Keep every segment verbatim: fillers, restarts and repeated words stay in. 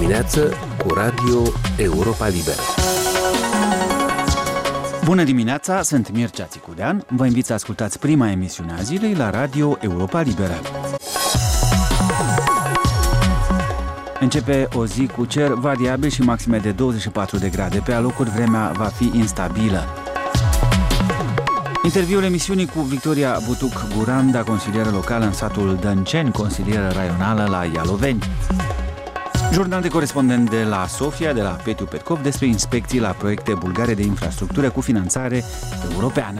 dimineață cu Radio Europa Liberă. Bună dimineața, sunt Mircea Țicudean. Vă invit să ascultați prima emisiune a zilei la Radio Europa Liberă. Începe o zi cu cer variabil și maxime de douăzeci și patru de grade. Pe alocuri vremea va fi instabilă. Interviul emisiunii cu Victoria Butuc-Guranda, consilieră locală în satul Dănceni, consilieră raională la Ialoveni. Jurnal de corespondent de la Sofia, de la Petiu Petkov, despre inspecții la proiecte bulgare de infrastructură cu finanțare europeană.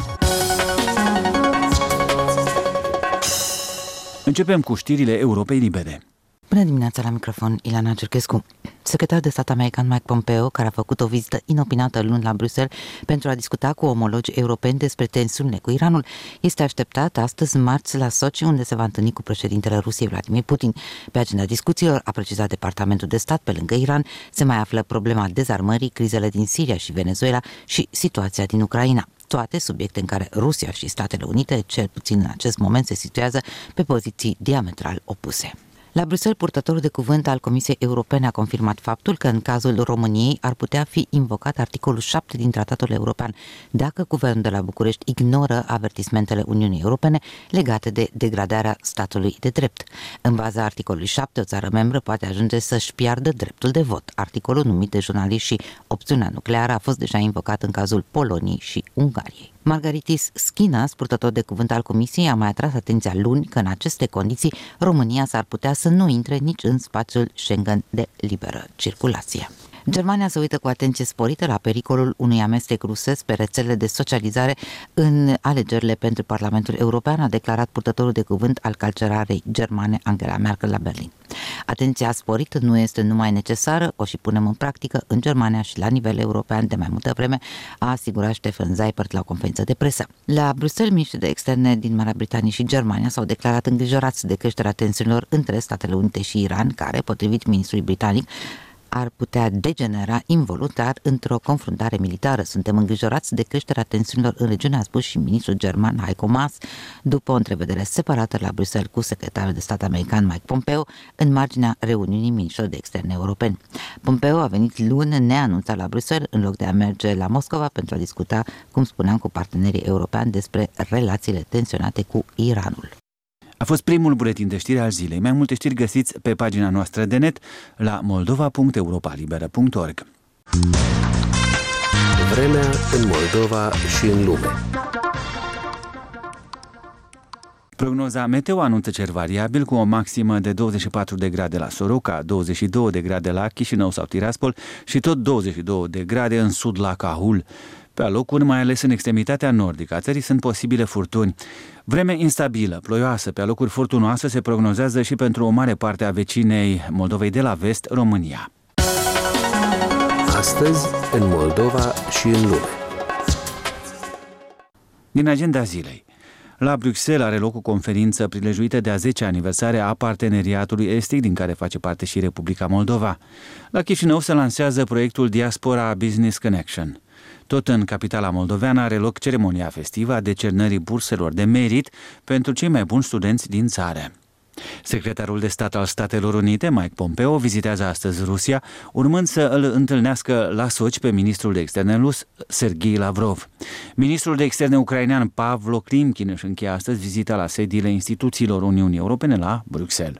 Începem cu știrile Europei Libere. Bună dimineața, la microfon Ileana Cerchescu. Secretarul de stat american Mike Pompeo, care a făcut o vizită inopinată luni la Bruxelles pentru a discuta cu omologi europeni despre tensiunile cu Iranul, este așteptat astăzi marți la Sochi, unde se va întâlni cu președintele Rusiei Vladimir Putin. Pe agenda discuțiilor, a precizat Departamentul de Stat, pe lângă Iran se mai află problema dezarmării, crizele din Siria și Venezuela și situația din Ucraina. Toate subiecte în care Rusia și Statele Unite, cel puțin în acest moment, se situează pe poziții diametral opuse. La Bruxelles, purtătorul de cuvânt al Comisiei Europene a confirmat faptul că în cazul României ar putea fi invocat articolul șapte din Tratatul European dacă guvernul de la București ignoră avertismentele Uniunii Europene legate de degradarea statului de drept. În baza articolului șapte, o țară membră poate ajunge să-și piardă dreptul de vot. Articolul numit de jurnaliști și opțiunea nucleară a fost deja invocat în cazul Poloniei și Ungariei. Margaritis Schinas, purtător de cuvânt al Comisiei, a mai atras atenția luni că în aceste condiții România s-ar putea să nu intre nici în spațiul Schengen de liberă circulație. Germania se uită cu atenție sporită la pericolul unui amestec rusesc pe rețelele de socializare în alegerile pentru Parlamentul European, a declarat purtătorul de cuvânt al cancelarei germane Angela Merkel la Berlin. Atenția sporită nu este numai necesară, o și punem în practică în Germania și la nivel european de mai multă vreme, a asigurat Stefan Seibert la o conferință de presă. La Bruxelles, miniștrii de externe din Marea Britanie și Germania s-au declarat îngrijorați de creșterea tensiunilor între Statele Unite și Iran, care, potrivit ministrului britanic, ar putea degenera involuntar într-o confruntare militară. Suntem îngrijorați de creșterea tensiunilor în regiune, a spus și ministrul german Heiko Maas, după o întrevedere separată la Bruxelles cu secretarul de stat american Mike Pompeo, în marginea reuniunii miniștrilor de externe europeni. Pompeo a venit luni neanunțat la Bruxelles, în loc de a merge la Moscova pentru a discuta, cum spuneam, cu partenerii europeni despre relațiile tensionate cu Iranul. A fost primul buletin de știri al zilei. Mai multe știri găsiți pe pagina noastră de net la moldova punct europa liberă punct org. Vremea în Moldova și în lume. Prognoza meteo anunță cer variabil cu o maximă de douăzeci și patru de grade la Soroca, douăzeci și două de grade la Chișinău sau Tiraspol și tot douăzeci și două de grade în sud la Cahul. Pe alocuri, mai ales în extremitatea nordică a țării, sunt posibile furtuni. Vreme instabilă, ploioasă, pe alocuri furtunoasă se prognozează și pentru o mare parte a vecinei Moldovei de la vest, România. Astăzi, în Moldova și în lume. Din agenda zilei. La Bruxelles are loc o conferință prilejuită de a zecea aniversare a Parteneriatului Estic, din care face parte și Republica Moldova. La Chișinău se lansează proiectul Diaspora Business Connection. Tot în capitala moldoveană are loc ceremonia festivă a decernării burselor de merit pentru cei mai buni studenți din țară. Secretarul de stat al Statelor Unite, Mike Pompeo, vizitează astăzi Rusia, urmând să îl întâlnească la Sochi pe ministrul de externe rus, Sergei Lavrov. Ministrul de externe ucrainean, Pavlo Klimkin, își încheie astăzi vizita la sediile instituțiilor Uniunii Europene la Bruxelles.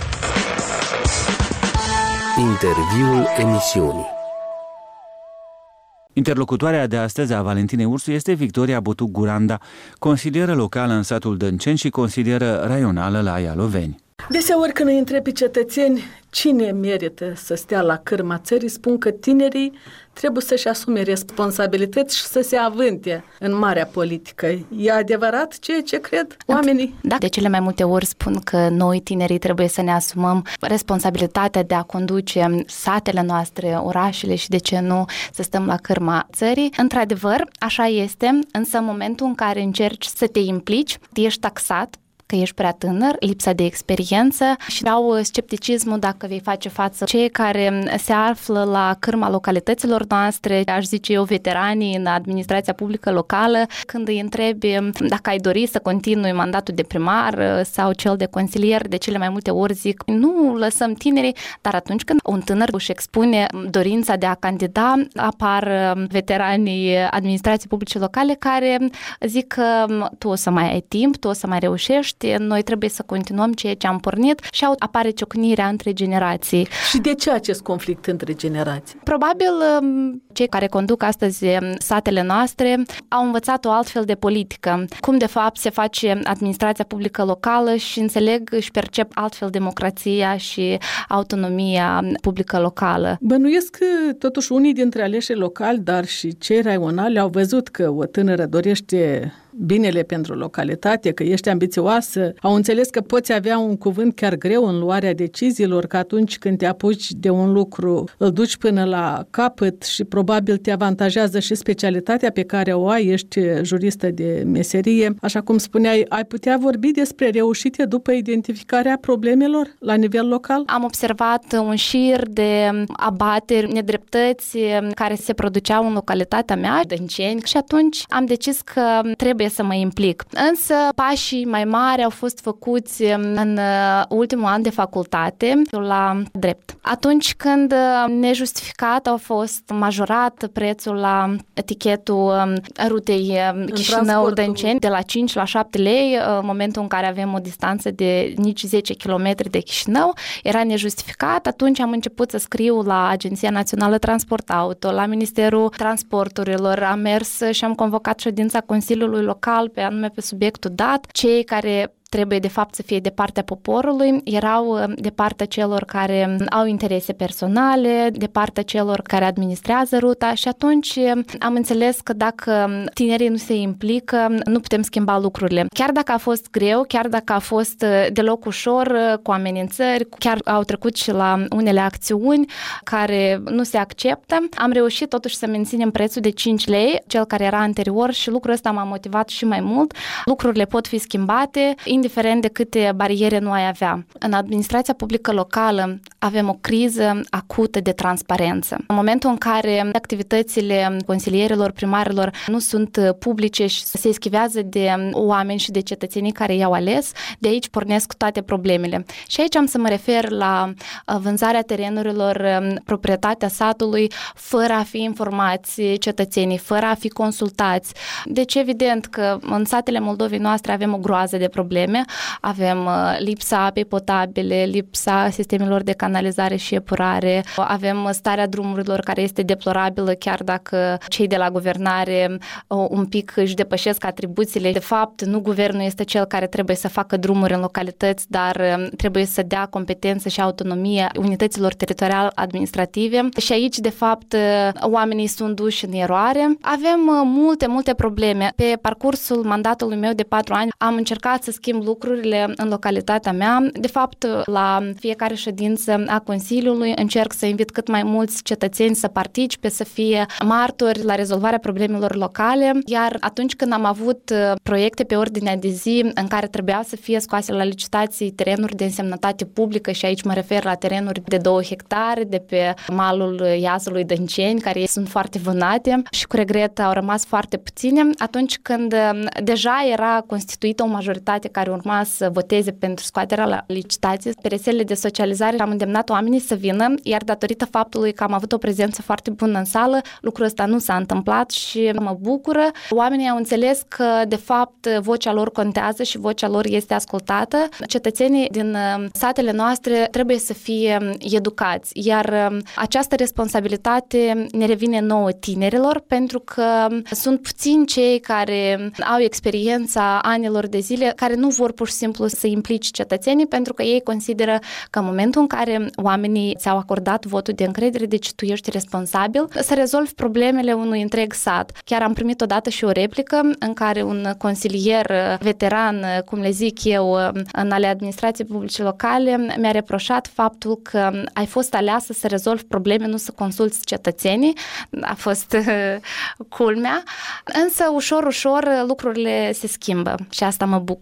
Interviul emisiunii. Interlocutoarea de astăzi a Valentinei Ursu este Victoria Butuc-Guranda, consilieră locală în satul Dănceni și consilieră raională la Ialoveni. Deseori când îi întrebi cetățeni cine merită să stea la cârma țării, spun că tinerii trebuie să-și asume responsabilități și să se avânte în marea politică. E adevărat ceea ce cred oamenii? Da, de cele mai multe ori spun că noi, tinerii, trebuie să ne asumăm responsabilitatea de a conduce satele noastre, orașele și, de ce nu, să stăm la cârma țării. Într-adevăr, așa este, însă în momentul în care încerci să te implici, ești taxat că ești prea tânăr, lipsa de experiență și au scepticismul dacă vei face față cei care se află la cârma localităților noastre, aș zice eu, veteranii în administrația publică locală, când îi întrebi dacă ai dori să continui mandatul de primar sau cel de consilier, de cele mai multe ori zic, nu lăsăm tinerii, dar atunci când un tânăr își expune dorința de a candida, apar veteranii administrației publice locale care zic că tu o să mai ai timp, tu o să mai reușești, noi trebuie să continuăm ceea ce am pornit și apare ciocnirea între generații. Și de ce acest conflict între generații? Probabil cei care conduc astăzi satele noastre au învățat o altfel de politică, cum de fapt se face administrația publică locală și înțeleg și percep altfel democrația și autonomia publică locală. Bănuiesc că totuși unii dintre aleșii locali, dar și cei raionali au văzut că o tânără dorește binele pentru localitate, că ești ambițioasă, au înțeles că poți avea un cuvânt chiar greu în luarea deciziilor, că atunci când te apuci de un lucru, îl duci până la capăt și probabil te avantajează și specialitatea pe care o ai, ești juristă de meserie. Așa cum spuneai, ai putea vorbi despre reușite după identificarea problemelor la nivel local? Am observat un șir de abateri, nedreptăți care se produceau în localitatea mea, Dânceni, și atunci am decis că trebuie să mă implic. Însă pașii mai mari au fost făcuți în ultimul an de facultate la drept. Atunci când nejustificat a fost majorat prețul la etichetul rutei Chișinău-Dânceni de la cinci la șapte lei, în momentul în care avem o distanță de nici zece kilometri de Chișinău, era nejustificat. Atunci am început să scriu la Agenția Națională Transport Auto, la Ministerul Transporturilor, am mers și am convocat ședința Consiliului Local pe anume pe subiectul dat. Cei care trebuie de fapt să fie de partea poporului, erau de partea celor care au interese personale, de partea celor care administrează ruta și atunci am înțeles că dacă tinerii nu se implică, nu putem schimba lucrurile. Chiar dacă a fost greu, chiar dacă a fost deloc ușor, cu amenințări, chiar au trecut și la unele acțiuni care nu se acceptă, am reușit totuși să menținem prețul de cinci lei, cel care era anterior, și lucrul ăsta m-a motivat și mai mult. Lucrurile pot fi schimbate, indiferent de câte bariere nu ai avea. În administrația publică locală avem o criză acută de transparență. În momentul în care activitățile consilierilor, primarilor nu sunt publice și se eschivează de oameni și de cetățenii care i-au ales, de aici pornesc toate problemele. Și aici am să mă refer la vânzarea terenurilor, proprietatea satului, fără a fi informați cetățenii, fără a fi consultați. Deci evident că în satele Moldovei noastre avem o groază de probleme. Avem lipsa apei potabile, lipsa sistemelor de canalizare și epurare, avem starea drumurilor care este deplorabilă, chiar dacă cei de la guvernare un pic își depășesc atribuțiile. De fapt, nu guvernul este cel care trebuie să facă drumuri în localități, dar trebuie să dea competență și autonomie unităților teritoriale administrative. Și aici, de fapt, oamenii sunt duși în eroare. Avem multe, multe probleme. Pe parcursul mandatului meu de patru ani am încercat să schimb lucrurile în localitatea mea. De fapt, la fiecare ședință a Consiliului încerc să invit cât mai mulți cetățeni să participe, să fie martori la rezolvarea problemelor locale, iar atunci când am avut proiecte pe ordinea de zi în care trebuia să fie scoase la licitații terenuri de însemnătate publică, și aici mă refer la terenuri de două hectare de pe malul Iazului Dânceni, care sunt foarte vânate și cu regret au rămas foarte puține, atunci când deja era constituită o majoritate care urma să voteze pentru scoaterea la licitație, pe rețelele de socializare am îndemnat oamenii să vină, iar datorită faptului că am avut o prezență foarte bună în sală, lucrul ăsta nu s-a întâmplat și mă bucură. Oamenii au înțeles că, de fapt, vocea lor contează și vocea lor este ascultată. Cetățenii din satele noastre trebuie să fie educați, iar această responsabilitate ne revine nouă tinerilor, pentru că sunt puțini cei care au experiența anilor de zile, care nu vor pur și simplu să implici cetățenii, pentru că ei consideră că în momentul în care oamenii ți-au acordat votul de încredere, deci tu ești responsabil să rezolvi problemele unui întreg sat. Chiar am primit odată și o replică în care un consilier veteran, cum le zic eu, în ale administrației publice locale, mi-a reproșat faptul că ai fost aleasă să rezolvi probleme, nu să consulți cetățenii. A fost culmea. Însă, ușor, ușor, lucrurile se schimbă și asta mă bucură.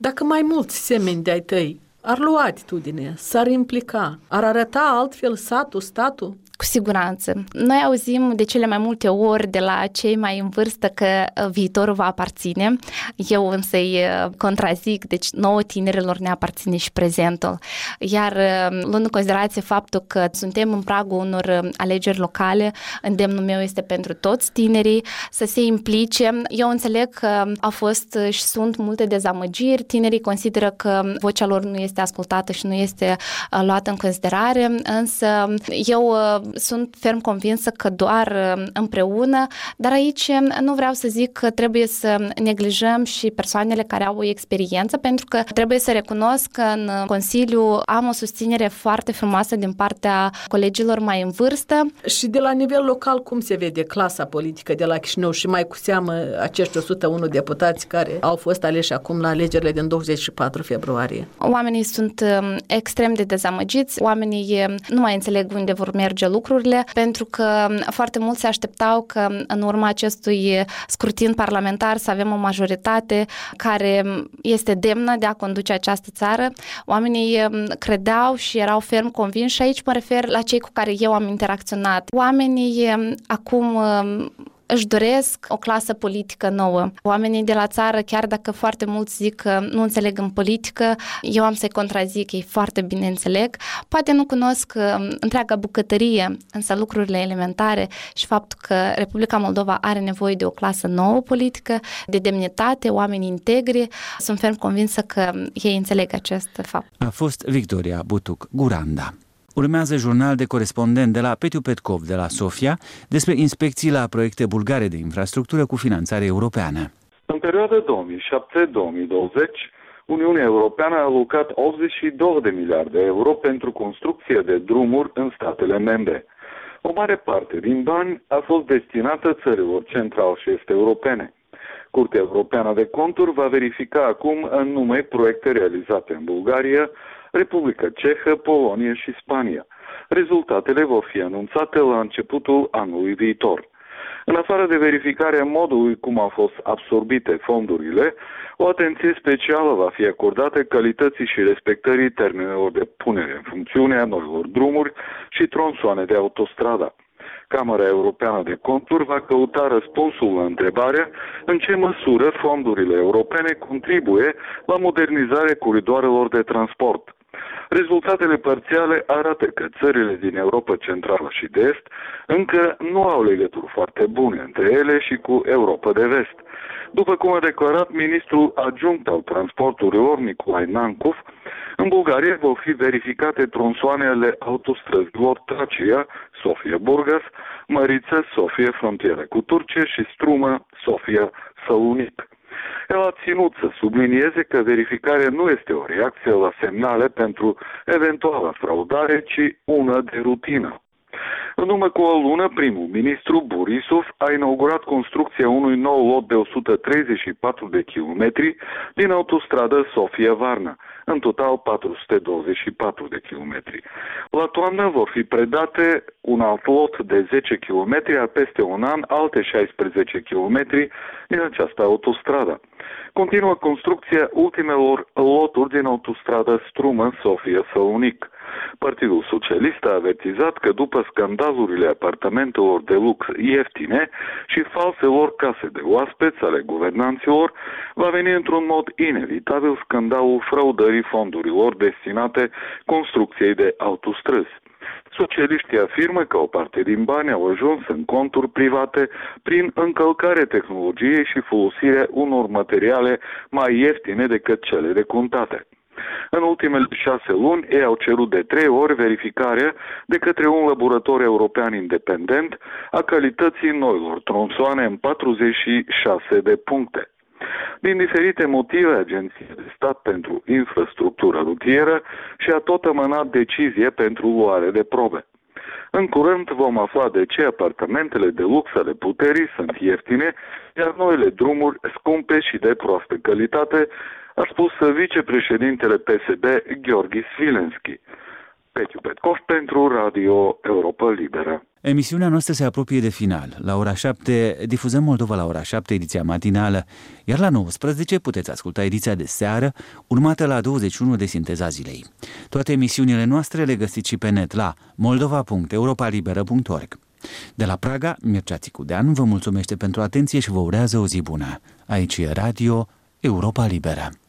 Dacă mai mulți semeni de-ai tăi ar lua atitudine, s-ar implica, ar arăta altfel satul, statul? Cu siguranță. Noi auzim de cele mai multe ori de la cei mai în vârstă că viitorul va aparține. Eu însă îi contrazic, deci nouă tinerilor ne aparține și prezentul. Iar luând în considerație faptul că suntem în pragul unor alegeri locale, îndemnul meu este pentru toți tinerii să se implice. Eu înțeleg că au fost și sunt multe dezamăgiri. Tinerii consideră că vocea lor nu este ascultată și nu este luată în considerare, însă eu sunt ferm convinsă că doar împreună, dar aici nu vreau să zic că trebuie să neglijăm și persoanele care au o experiență, pentru că trebuie să recunosc că în Consiliu am o susținere foarte frumoasă din partea colegilor mai în vârstă. Și de la nivel local, cum se vede clasa politică de la Chișinău și mai cu seamă acești o sută unu deputați care au fost aleși acum la alegerile din douăzeci și patru februarie? Oamenii sunt extrem de dezamăgiți, oamenii nu mai înțeleg unde vor merge lucrurile, pentru că foarte mulți se așteptau că în urma acestui scrutin parlamentar să avem o majoritate care este demnă de a conduce această țară. Oamenii credeau și erau ferm convinși și aici mă refer la cei cu care eu am interacționat. Oamenii acum își doresc o clasă politică nouă. Oamenii de la țară, chiar dacă foarte mulți zic că nu înțeleg în politică, eu am să-i contrazic, ei foarte bine înțeleg. Poate nu cunosc întreaga bucătărie, însă lucrurile elementare și faptul că Republica Moldova are nevoie de o clasă nouă politică, de demnitate, oameni integri, sunt ferm convinsă că ei înțeleg acest fapt. A fost Victoria Butuc-Guranda. Urmează jurnal de corespondent de la Petiu Petkov de la Sofia despre inspecții la proiecte bulgare de infrastructură cu finanțare europeană. În perioada două mii șapte - două mii douăzeci, Uniunea Europeană a alocat optzeci și două de miliarde de euro pentru construcție de drumuri în statele membre. O mare parte din bani a fost destinată țărilor central și est europene. Curtea Europeană de Conturi va verifica acum în nume proiecte realizate în Bulgaria, Republica Cehă, Polonia și Spania. Rezultatele vor fi anunțate la începutul anului viitor. În afară de verificarea modului cum au fost absorbite fondurile, o atenție specială va fi acordată calității și respectării termenelor de punere în funcțiune a noilor drumuri și tronsoane de autostradă. Camera Europeană de Conturi va căuta răspunsul la întrebarea în ce măsură fondurile europene contribuie la modernizarea coridoarelor de transport. Rezultatele parțiale arată că țările din Europa Centrală și de Est încă nu au legături foarte bune între ele și cu Europa de Vest. După cum a declarat ministrul adjunct al transporturilor Nicolae Nancov, în Bulgaria vor fi verificate tronsoanele autostrăzilor Tracia, Sofia-Burgas, Măriță-Sofia, frontiera cu Turcia și Strumă-Sofia, Sălunic. El a ținut să sublinieze că verificarea nu este o reacție la semnale pentru eventuală fraudare, ci una de rutină. În urmă cu o lună, primul ministru Borisov a inaugurat construcția unui nou lot de o sută treizeci și patru de kilometri din autostradă Sofia-Varna, în total patru sute douăzeci și patru de kilometri. La toamnă vor fi predate un alt lot de zece kilometri, iar peste un an alte șaisprezece kilometri din această autostradă. Continuă construcția ultimelor loturi din autostrada Strumă-Sofia-Sălunic. Partidul Socialist a avertizat că după scandalurile apartamentelor de lux ieftine și falselor case de oaspeți ale guvernanților, va veni într-un mod inevitabil scandalul fraudării fondurilor destinate construcției de autostrăzi. Socialiștii afirmă că o parte din bani au ajuns în conturi private prin încălcarea tehnologiei și folosirea unor materiale mai ieftine decât cele decontate. În ultimele șase luni, ei au cerut de trei ori verificarea de către un laborator european independent a calității noilor tronsoane în patruzeci și șase de puncte. Din diferite motive, Agenția de Stat pentru Infrastructură Rutieră și-a tot amânat decizie pentru luare de probe. În curând vom afla de ce apartamentele de lux ale puterii sunt ieftine, iar noile drumuri scumpe și de proastă calitate, a spus vicepreședintele P S D Gheorghe Svilenski. Petiu Petkov pentru Radio Europa Liberă. Emisiunea noastră se apropie de final. La ora șapte difuzăm Moldova la ora șapte, ediția matinală, iar la nouăsprezece puteți asculta ediția de seară, urmată la douăzeci și unu de Sinteza Zilei. Toate emisiunile noastre le găsiți și pe net la moldova punct europa liberă punct org. De la Praga, Mircea Țicudean vă mulțumește pentru atenție și vă urează o zi bună. Aici e Radio Europa Liberă.